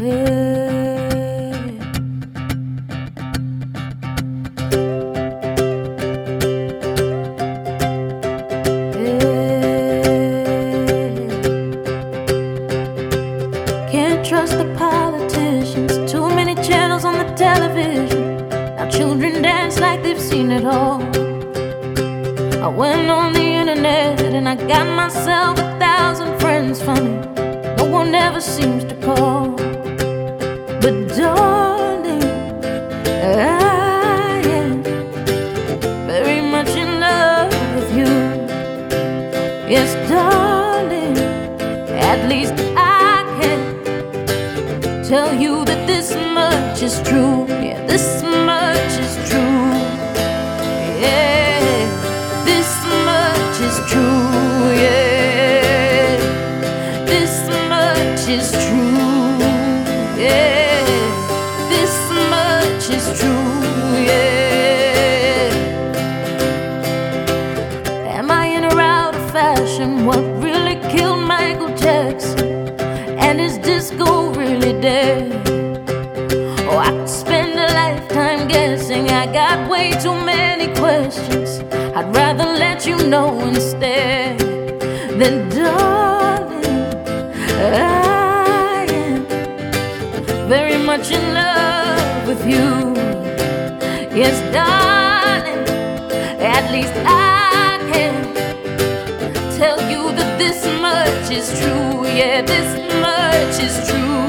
Can't trust the politicians, too many channels on the television. Now children dance like they've seen it all. I went on the internet and I got myself 1,000 friends from it. No one ever seems to call. But darling, I am very much in love with you. Yes, darling, at least I can tell you that this much is true. Yeah, this much is true. Yeah, this much is true. Yeah, this much is true. Yeah, this much is true. Yeah. Am I in or out of fashion? What really killed Michael Jackson? And is disco really dead? Oh, I could spend a lifetime guessing. I got way too many questions. I'd rather let you know instead. Then darling, I am very much in love with you. Yes, darling, at least I can tell you that this much is true. Yeah, this much is true.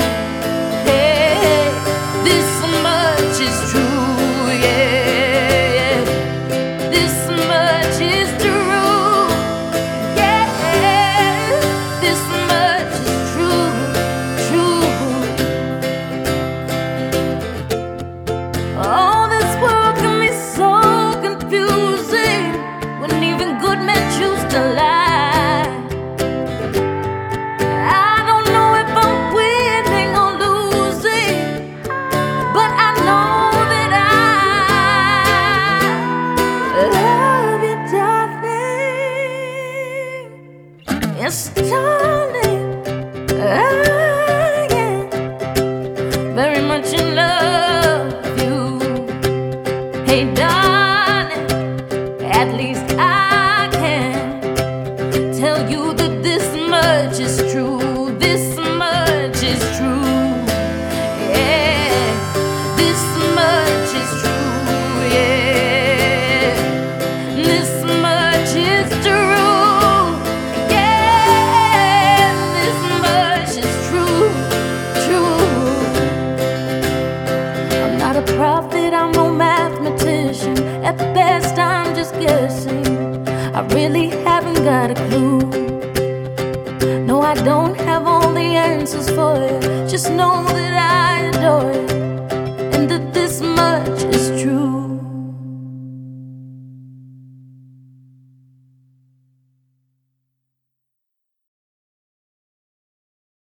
Hey, this much is true. Yeah, this much is true. Yeah, this much is true, true. Oh, this world can be so confusing when even good men choose to lie. Yes, darling, I am very much in love with you. Hey, darling, at least I can tell you that this much is true. This much is true. Yeah, this much is true. Yeah, this much is true. Prophet, I'm no mathematician. At best, I'm just guessing. I really haven't got a clue. No, I don't have all the answers for you. Just know that I adore you.